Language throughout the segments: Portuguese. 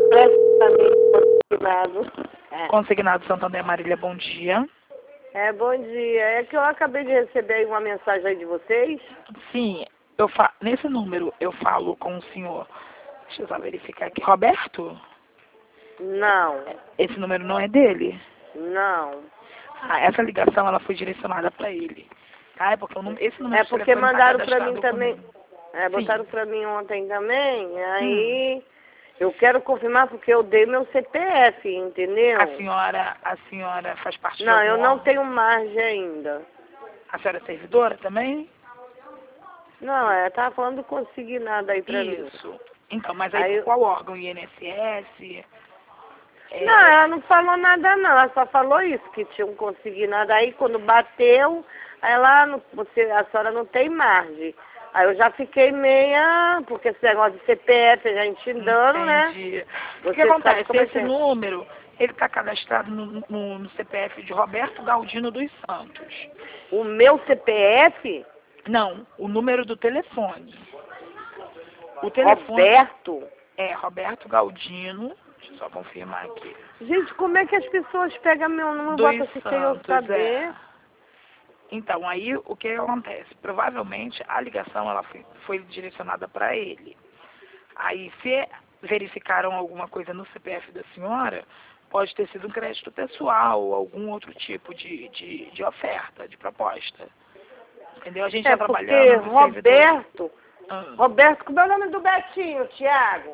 Consignado. Consignado Santander Marília, bom dia. Bom dia. É que eu acabei de receber aí uma mensagem aí de vocês. Sim, nesse número eu falo com o senhor. Deixa eu só verificar aqui. Roberto? Não. Esse número não é dele? Não. Ah, essa ligação ela foi direcionada para ele. Tá? É porque esse número de Porque telefone tá mandaram para mim cadastrado também. comigo. Botaram para mim ontem também. Aí eu quero confirmar porque eu dei meu CPF, entendeu? A senhora faz parte de Não, algum eu não órgão? tenho margem ainda. A senhora é servidora também? Não, tava falando consignado aí para mim. Isso. Então, mas aí qual órgão? INSS? Não, ela não falou nada não, ela só falou isso, que tinha um consignado aí, quando bateu, a senhora não tem margem. Aí eu já fiquei meia, porque esse negócio de CPF a gente dando, né? Entendi. O que acontece? Esse número, ele está cadastrado no CPF de Roberto Galdino dos Santos. O meu CPF? Não, o número do telefone. O telefone... Roberto? Roberto Galdino. Deixa eu só confirmar aqui. Gente, como é que as pessoas pegam meu número e botam assim sem eu saber? Então, aí o que acontece? Provavelmente a ligação ela foi direcionada para ele. Aí, se verificaram alguma coisa no CPF da senhora, pode ter sido um crédito pessoal ou algum outro tipo de oferta, de proposta. Entendeu? A gente está trabalhando no Roberto, Roberto, como é o nome do Betinho, Thiago?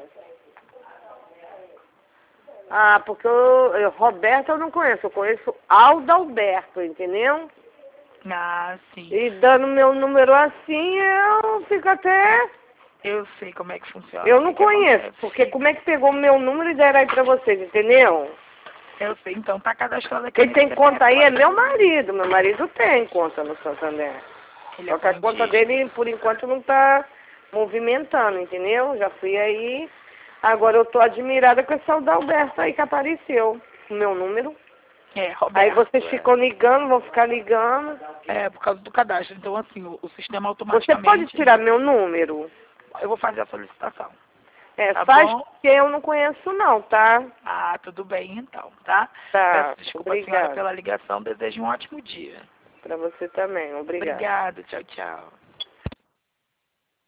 Porque Roberto eu não conheço, eu conheço Adalberto, entendeu? Sim. E dando meu número assim, eu fico até... Eu sei como é que funciona. Eu não conheço, porque como é que pegou meu número e deram aí pra vocês, entendeu? Eu sei, então tá cadastrado aqui. Quem tem conta aí é meu marido tem conta no Santander. Só que a conta dele, por enquanto, não tá movimentando, entendeu? Já fui aí, agora eu tô admirada com esse Adalberto aí que apareceu, o meu número. Roberto. Aí vocês ficam ligando, vão ficar ligando. Por causa do cadastro. Então, assim, o sistema automaticamente... Você pode tirar meu número? Eu vou fazer a solicitação. Faz porque eu não conheço não, tá? Tudo bem então, tá? Tá, Peço desculpa a senhora pela ligação, desejo um ótimo dia. Pra você também, obrigada. Obrigada, tchau, tchau.